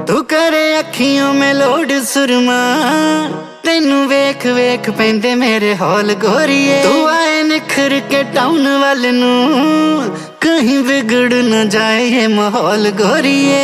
तू करे अखियों में लोड सुरमा, तेनू वेख वेख पेंदे मेरे हौल गोरिए। तू आए निखर के टाउन वाल नू, कहीं बिगड़ न जाए ये माहौल गोरिए।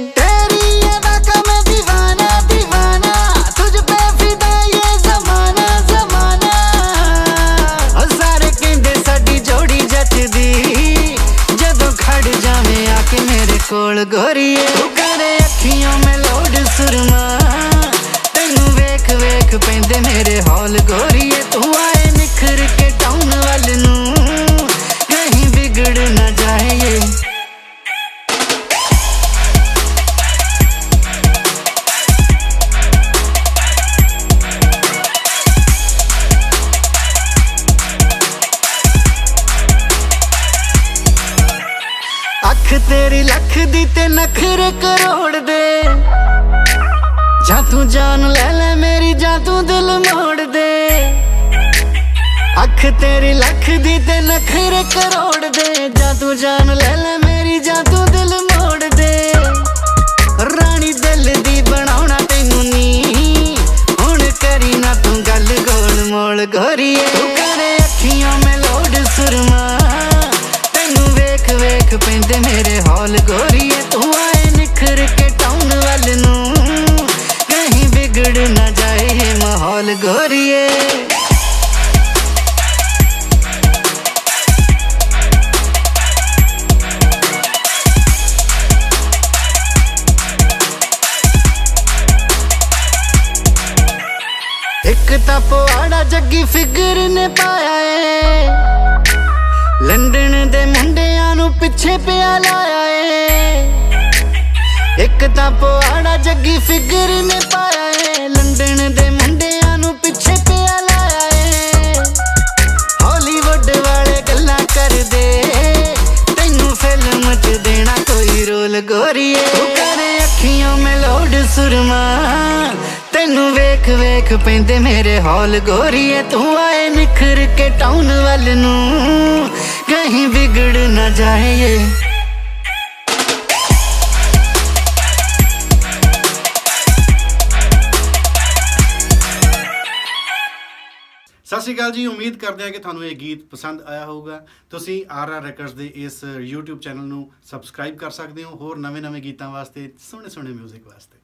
कोल गोरिए तू करे अखियों में लोड सुरमा, तेनू वेख वेख पेंदे मेरे हौल गोरिए। तू आए निखर के टाउन वाल नू, कहीं बिगड़ न जाए ये। अख तेरी लख दी ते नखरे करोड़ दे, जा तू जान ले ले मेरी, जा तू दिल मोड़ दे। अख तेरी लख दी ते नखरे करोड़ दे, जा तू जान ले ले मेरी, जा तू दिल मोड़ दे। रानी दिल दी बनाउणा तैनू नी, हुण करी ना तू गल गोल मोल गोरिए। तू करे अखियों में लोड सुरमा, वेख वेख पेंदे मेरे हौल गोरिए। तू आए निखर के टाउन वाल नू, कहीं बिगड़ न जाए ये माहौल गोरिए। एक तां पवाड़ा जग्गी फिगर ने पाया है, लंडन दे मुंडियां नू पिछे पिया लाया है। एक तां पवाड़ा जग्गी फिगर ने पाया है, लंडन दे मुंडियां नू पिछे पिया लाया है। हॉलीवुड वाले गल्लां कर दे, तैनू फिल्म च देना कोई रोल गोरिए। तू करे अखियों में लोड सुरमा, तेनू वेख वेख पेंदे मेरे हौल गोरिए। तू आए निखर के टाउन वाल नू, कहीं बिगड़ न जाए ये। सत श्री अकाल जी, उम्मीद करते हैं कि थानू ये गीत पसंद आया होगा। तुसी RR Records दे इस YouTube चैनल नू सबसक्राइब कर सकते हो होर नवे नवे गीतां वास्ते, सोहणे सोहणे म्यूजिक वास्ते।